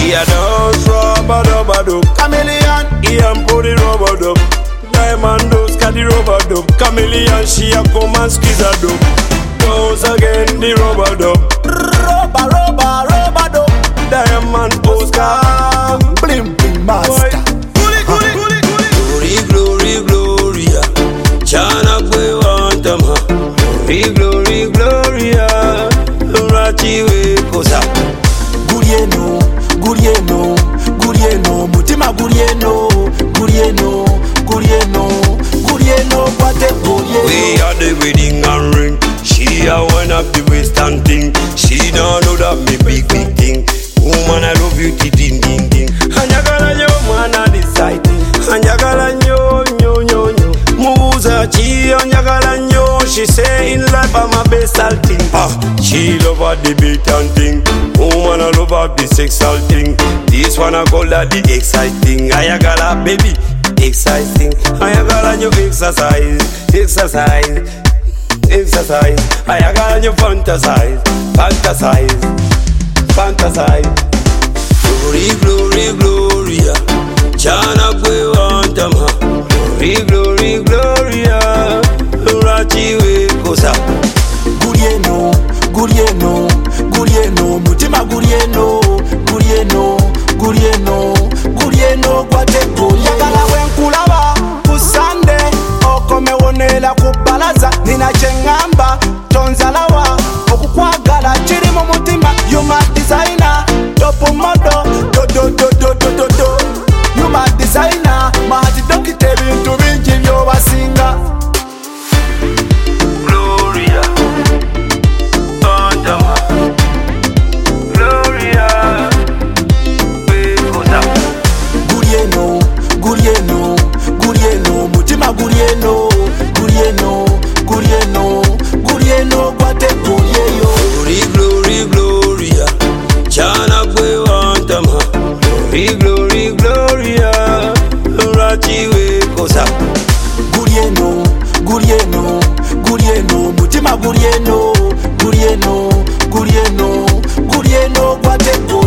He a dance rubber dubber dub. Chameleon, He and put the rubber dub. Diamond dust got the rubber dub. Chameleon, she a come and squeeze a dub. Dance again the rubber dub. rubber dub. Diamond Oscar. Blim blim master. Glory, glory, gloria. Chana kwe wantama. Glory, glory, gloria. Rachi we kosa. Gurieno, Gurieno, Gurieno, mutima Gurieno, Gurieno, Gurieno, Gurieno, kwate Gurieno. We are the wedding and ring. She a one of the western thing. She don't know that me big thing. Woman, I love you, ding ding ding. Anyagala nyo mwana deciding. Anyagala nyo nyo nyo nyo. Muza chi anyagala nyo. She say in life I'm a best thing. She love her the beat and thing. Woman, I love her the sexual thing. This one I call that the exciting. Anyagala baby, exciting. Anyagala nyo exercise, exercise. Exercise, I got you fantasize, fantasize, fantasize. Glory, glory, gloria. Chana kwe wantama. Glory, glory, gloria. Rachi we kosa. Gurieno, Gurieno, Gurieno, mutima Gurieno, Gurieno, Gurieno, Gurieno, kwate Gurieno. Yagala wenkulaba kusande, okome wonela kubalaza. Nina chengamba, tonzalawa, okukwagala chiri mu mutima. You my designer, topu modo, do. You my designer, mahati dokite bintu bingi byobasinga. Gloria, Wantama. Gloria, we kosa. Gurieno, Gurieno, Gurieno, mutima Gurieno, Gurieno, Gurieno, Gurieno, kwate Gurieno. Glory, glory, gloria. Chana kwe wantama. Glory, glory, gloria. Rachi we kosa. Gurieno, Gurieno, Gurieno, mutima Gurieno, Gurieno, Gurieno, Gurieno, kwate Gurieno.